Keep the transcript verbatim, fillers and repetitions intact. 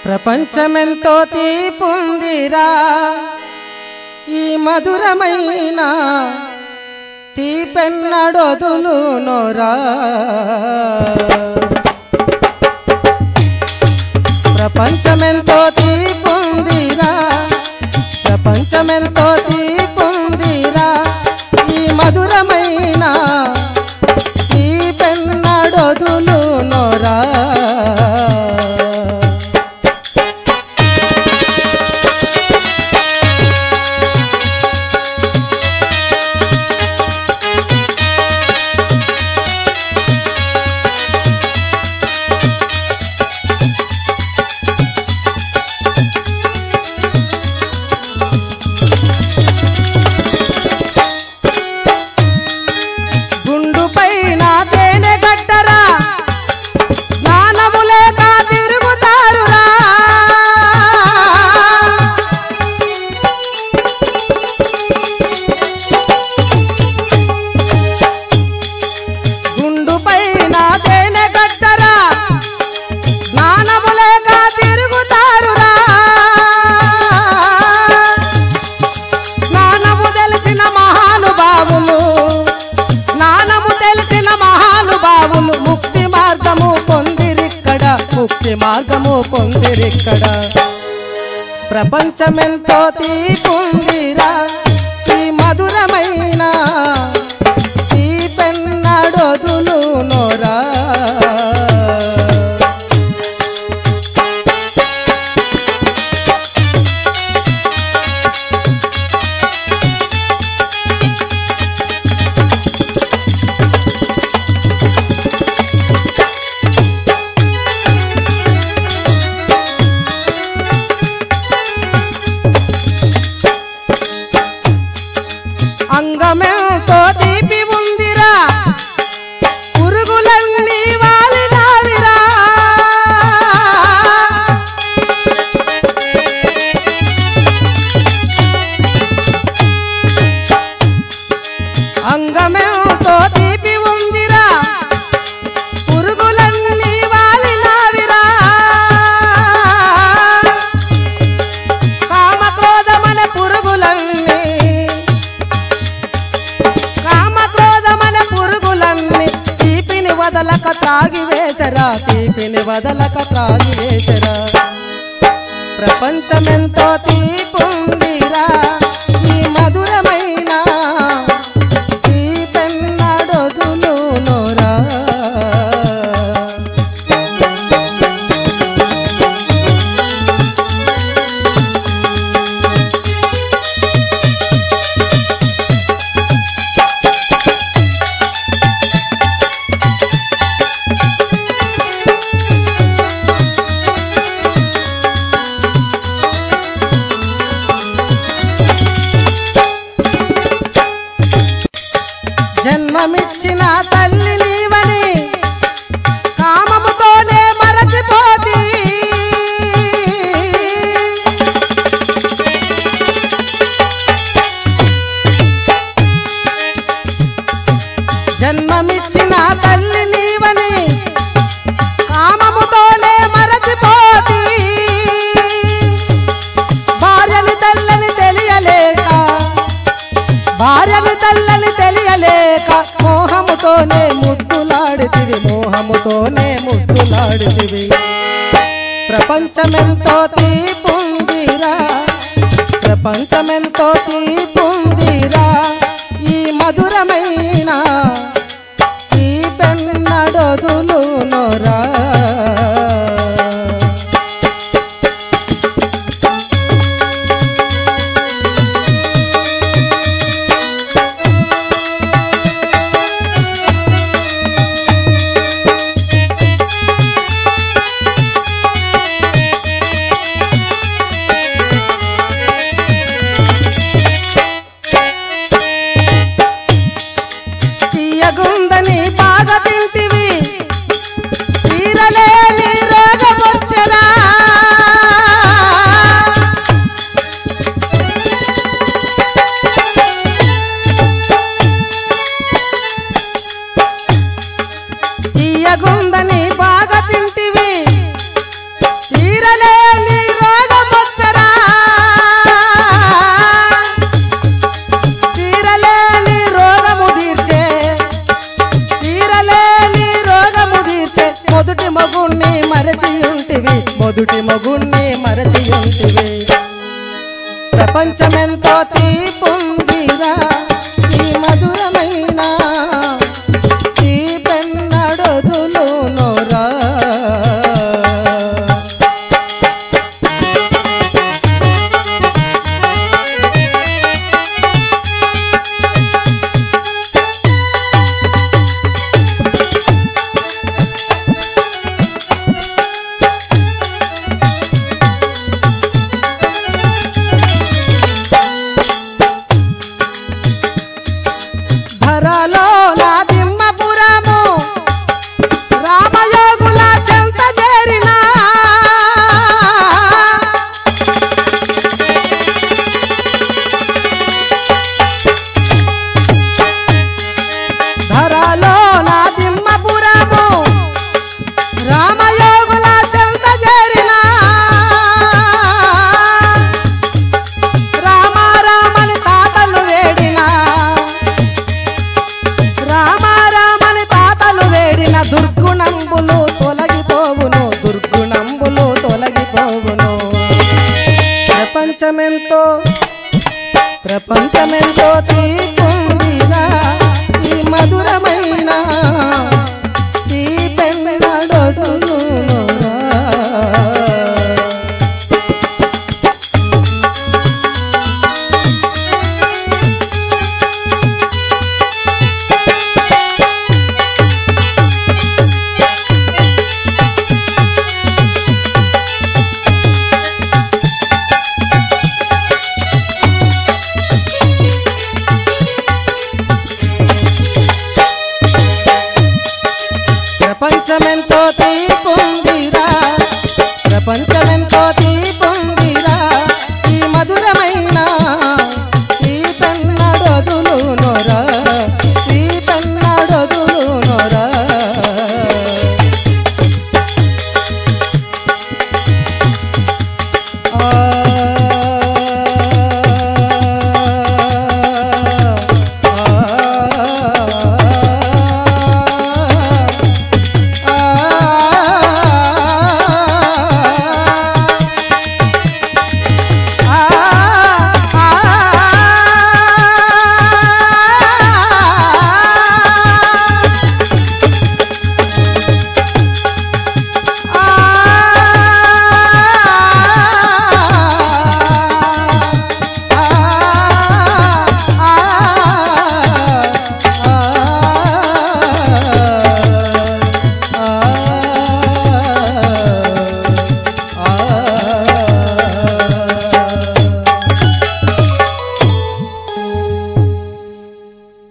ప్రపంచమెంతో తీపుందిరా ఈ మధురమైన తీపెన్నడొదులునోరా ప్రపంచమెంతో తీపుందిరా ప్రపంచమెంతో తీపుందిరా ఈ మధురమైన తీపెన్నడొదులునోరా ముక్తి మార్గము పొందిరిక్కడ ప్రపంచమెంతో తీపుందిరా ఈ మధురమైన తీపెన్నడొదులునోరా అంగమెంతో తీపి ఉందిరా పురుగులన్నీ వాలినావిరా అంగమెంతో తీపి ఉందిరా పురుగులన్నీ వాలినావిరా కామక్రోధమన పురుగులన్నీ వదలక త్రాగి వేసరా తీపిని వదలక త్రాగి వేసరా ప్రపంచమెంతో తీపుందిరా ఈ మధురమైన తీపెన్నడొదులునోరా జన్మమిచ్చిన తల్లి నీవని కామముతోనే మరచిపోతి జన్మమిచ్చిన తల్లి నీవని కామముతోనే మరచిపోతి భార్యని తల్లని తెలియలేక భార్యని తల్లని తెలియలేక మోహముతోనే ముద్దులాడితివి మోహముతోనే ముద్దులాడితివి ప్రపంచమెంతో తీపుందిరా ప్రపంచమెంతో తీపుందిరా ఈ మధురమైన తీపెన్నడొదులునోరా తీయగుందని బాగా తింటివి తీర మొదటి మగుణ్ణి మరచి ఉంటివి మొదటి మగుణ్ణి మరచి ఉంటివి ప్రపంచమెంతో తీపుందిరా ఈ మధురమైన తీపెన్నడొదులునోరా ధరలో నా దిమ్మపురము రామయోగుల చెంత చేరిన ధరలో నా దిమ్మపురము రామయోగుల చెంత చేరిన రామ రామని తాతలు వేడిన రామ రామని తాతలు వేడిన దుర్గుణంబులు తొలగిపోవును దుర్గుణంబులు తొలగిపోవును ప్రపంచమెంతో ప్రపంచమెంతో